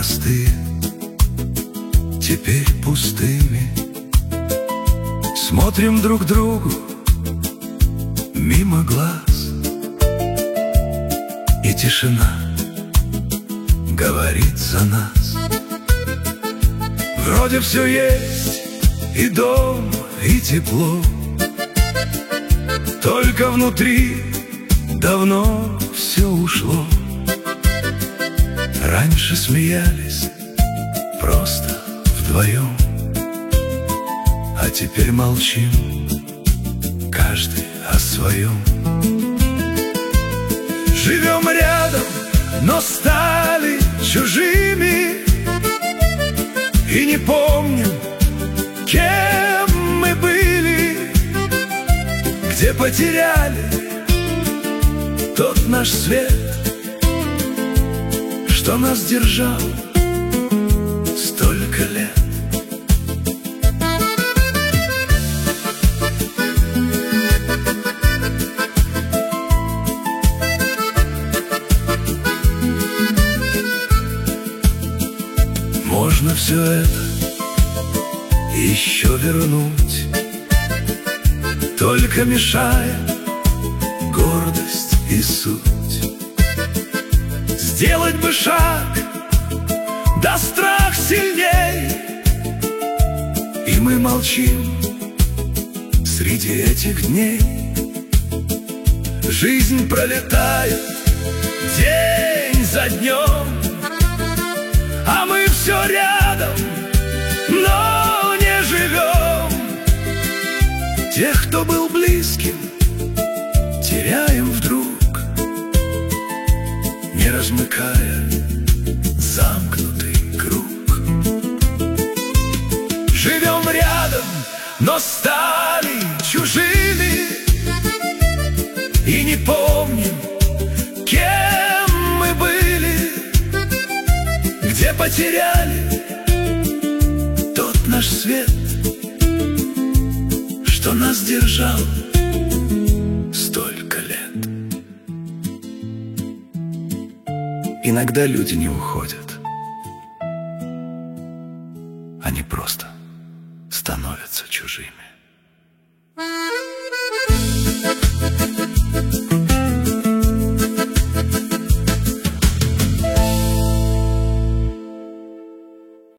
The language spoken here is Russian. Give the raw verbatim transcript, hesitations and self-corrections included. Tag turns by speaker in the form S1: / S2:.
S1: простые теперь пустыми. Смотрим друг другу мимо глаз, и тишина говорит за нас. Вроде все есть, и дом, и тепло, только внутри давно все ушло. Раньше смеялись просто вдвоем, а теперь молчим, каждый о своем. Живем рядом, но стали чужими, и не помним, кем мы были, где потеряли тот наш свет, что нас держал столько лет. Можно все это еще вернуть, только мешая гордость и суть. Сделать бы шаг, да страх сильней, и мы молчим среди этих дней. Жизнь пролетает день за днем, а мы все рядом, но не живем. Тех, кто был близким, теряем вдруг, не размыкая замкнутый круг. Живем рядом, но стали чужими, и не помним, кем мы были, где потеряли тот наш свет, что нас держал столько лет. Иногда люди не уходят, они просто становятся чужими.